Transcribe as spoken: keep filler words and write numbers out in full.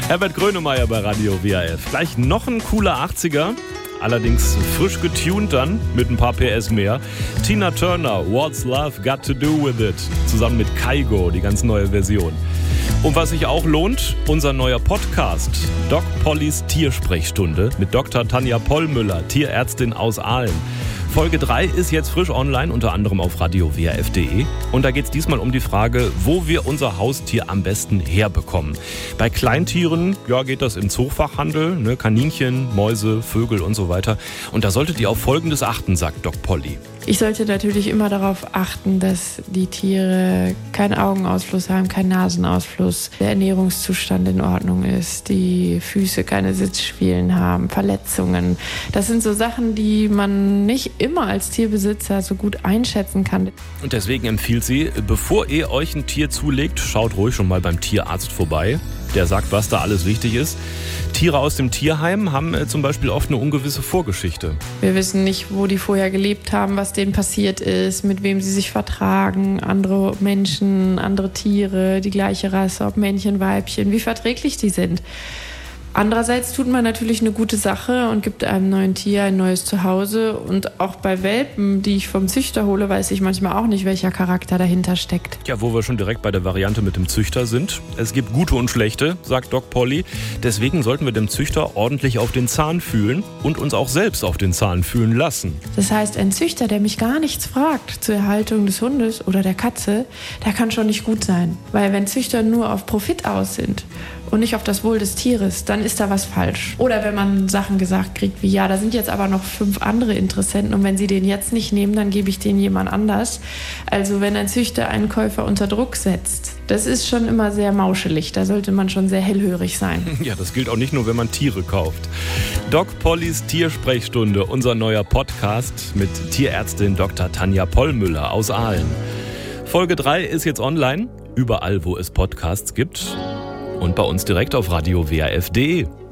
Herbert Grönemeyer bei Radio W A F. Gleich noch ein cooler achtziger, allerdings frisch getuned dann mit ein paar P S mehr. Tina Turner, What's Love Got to Do With It, zusammen mit Kygo, die ganz neue Version. Und was sich auch lohnt, unser neuer Podcast, Doc Pollys Tiersprechstunde mit Doktor Tanja Pollmüller, Tierärztin aus Aalen. Folge drei ist jetzt frisch online, unter anderem auf radio w a f punkt de. Und da geht es diesmal um die Frage, wo wir unser Haustier am besten herbekommen. Bei Kleintieren ja, geht das im Zoofachhandel, ne, Kaninchen, Mäuse, Vögel und so weiter. Und da solltet ihr auf Folgendes achten, sagt Doc Polly. Ich sollte natürlich immer darauf achten, dass die Tiere keinen Augenausfluss haben, keinen Nasenausfluss, der Ernährungszustand in Ordnung ist, die Füße keine Sitzschwielen haben, Verletzungen. Das sind so Sachen, die man nicht immer als Tierbesitzer so gut einschätzen kann. Und deswegen empfiehlt sie, bevor ihr euch ein Tier zulegt, schaut ruhig schon mal beim Tierarzt vorbei. Der sagt, was da alles wichtig ist. Tiere aus dem Tierheim haben äh, zum Beispiel oft eine ungewisse Vorgeschichte. Wir wissen nicht, wo die vorher gelebt haben, was denen passiert ist, mit wem sie sich vertragen, andere Menschen, andere Tiere, die gleiche Rasse, ob Männchen, Weibchen, wie verträglich die sind. Andererseits tut man natürlich eine gute Sache und gibt einem neuen Tier ein neues Zuhause. Und auch bei Welpen, die ich vom Züchter hole, weiß ich manchmal auch nicht, welcher Charakter dahinter steckt. Ja, wo wir schon direkt bei der Variante mit dem Züchter sind. Es gibt gute und schlechte, sagt Doc Polly. Deswegen sollten wir dem Züchter ordentlich auf den Zahn fühlen und uns auch selbst auf den Zahn fühlen lassen. Das heißt, ein Züchter, der mich gar nichts fragt zur Erhaltung des Hundes oder der Katze, der kann schon nicht gut sein. Weil wenn Züchter nur auf Profit aus sind und nicht auf das Wohl des Tieres, dann ist da was falsch. Oder wenn man Sachen gesagt kriegt wie, ja, da sind jetzt aber noch fünf andere Interessenten und wenn sie den jetzt nicht nehmen, dann gebe ich den jemand anders. Also wenn ein Züchter einen Käufer unter Druck setzt, das ist schon immer sehr mauschelig. Da sollte man schon sehr hellhörig sein. Ja, das gilt auch nicht nur, wenn man Tiere kauft. Doc Pollys Tiersprechstunde, unser neuer Podcast mit Tierärztin Doktor Tanja Pollmüller aus Aalen. Folge drei ist jetzt online, überall, wo es Podcasts gibt. Und bei uns direkt auf radio w a f punkt de.